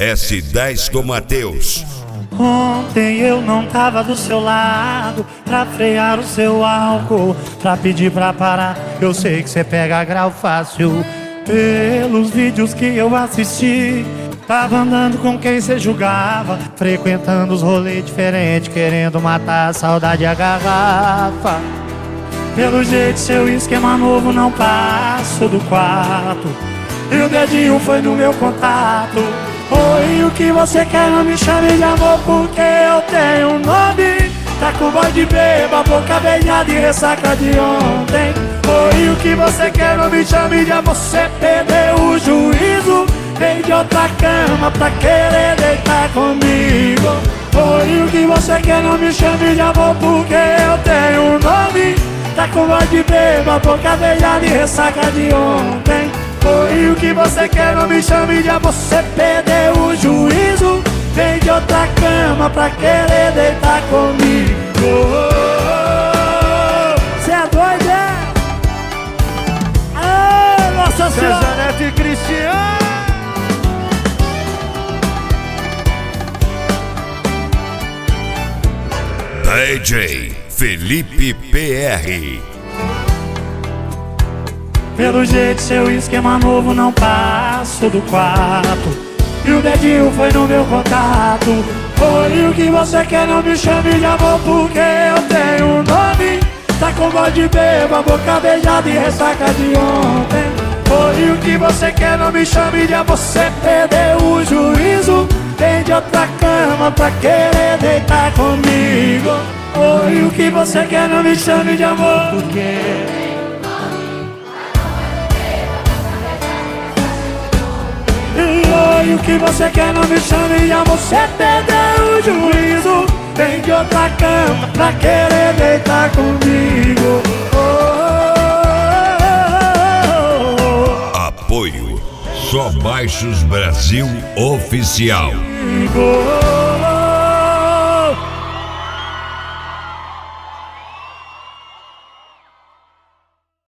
S10 com Matheus. Ontem eu não tava do seu lado pra frear o seu álcool, pra pedir pra parar. Eu sei que cê pega grau fácil. Pelos vídeos que eu assisti, tava andando com quem cê julgava, frequentando os rolês diferentes, querendo matar a saudade e a garrafa. Pelo jeito seu esquema novo não passo do quarto, e o dedinho foi no meu contato. Oi, o que você quer? Não me chame de amor porque eu tenho um nome. Tá com voz de beba, boca beijada e ressaca de ontem. Oi, o que você quer? Não me chame de amor, você perdeu o juízo. Vem de outra cama pra querer deitar comigo. Oi, o que você quer? Não me chame de amor porque eu tenho um nome. Tá com voz de beba, boca beijada e ressaca de ontem. Oi, o que você quer? Não me chame de amor, você perdeu o juízo. Vem de outra cama pra querer deitar comigo. Cê é doido, é? Ah, Nossa Senhora! César Neto e Cristiano. DJ Felipe PR. Pelo jeito seu esquema novo não passo do quarto, e o dedinho foi no meu contato. Oi, o que você quer? Não me chame de amor porque eu tenho um nome. Tá com voz de beba, boca beijada e ressaca de ontem. Oi, o que você quer? Não me chame de amor, você perdeu o juízo. Vem de outra cama pra querer deitar comigo. Oi, o que você quer? Não me chame de amor porque... Oi, o que você quer? Não me chame de amor, você perdeu o juízo. Vem de outra cama pra querer deitar comigo. Apoio Só Baixos Brasil Oficial.